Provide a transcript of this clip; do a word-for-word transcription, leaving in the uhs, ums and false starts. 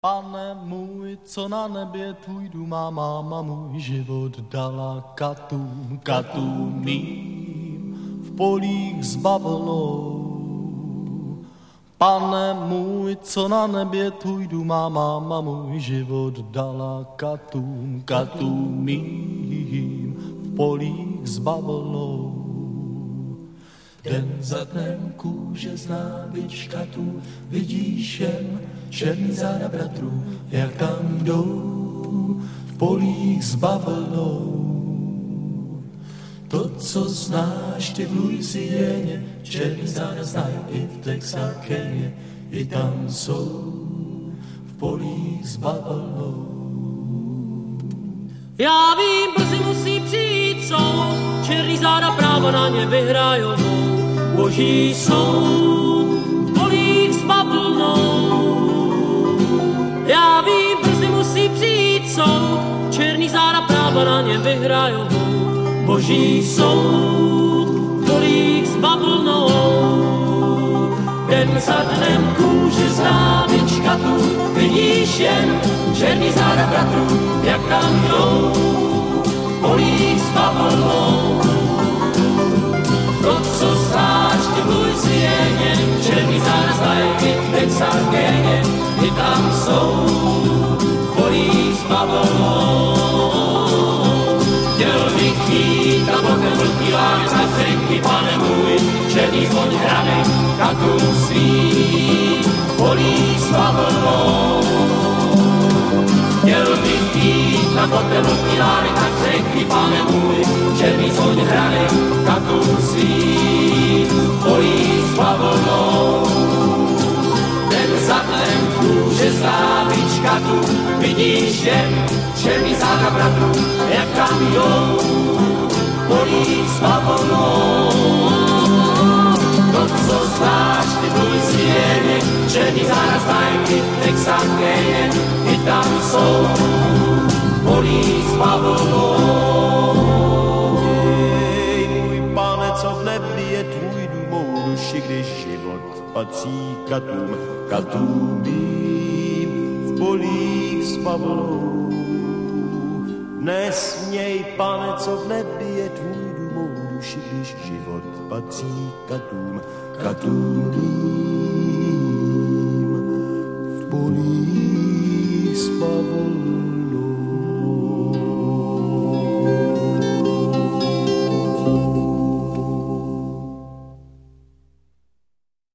Pane můj, co na nebě tvůj dům má, máma můj život dala katům, katům mým v polích s bavlnou. Pane můj, co na nebě tvůj dům má, máma můj život dala katům, katům mým v polích s bavlnou. Den za dnem kůže z nábyčka tu vidíš jen černý záda bratrů, jak tam jdou v polích s bavlnou. To, co znáš ty v Louisieně, černý záda znají i v Texarkeně, i tam jsou v polích s bavlnou. Já vím, brzy musí přijít soud, černý záda právo na ně vyhrajou. Boží soud v polích s bavlnou. Já vím, brzy musí přijít soud, černý záda právo na ně vyhrajou. Boží soud v polích s bavlnou. Den za dnem kůže z nábyčka tu vidíš jen černý záda bratrů, jak tam jdou v polích s bavlnou. To, co znáš ty v Louisieně, černý záda znají i v Texarkeně, i tam jsou v polích s bavlnou. Chtěl bych jít a bokem vlký lák na řeky, pane můj, černý zvon hrany, katům svým v polích s bavlnou. Chtěl bych jít na bokem vlký lák na řeky, pane můj, černý zvon hrany, katům svým v polích s bavlnou. Den za dnem kůže z nábyčka tu vidíš jen černý záda bratrů, jak tam jdou v polích s bavlnou. To, co znáš ty v Louisieně, černý záda znají i v Texarkeně, i tam jsou v polích s bavlnou. Jej, můj pane, co v nebi je tvůj dům, mou duši, když život patří katům, katům mým v polích s bavlnou. Nesměj, pane, co v nebi je tvůj dům, mou duši, když život patří katům, katům mým.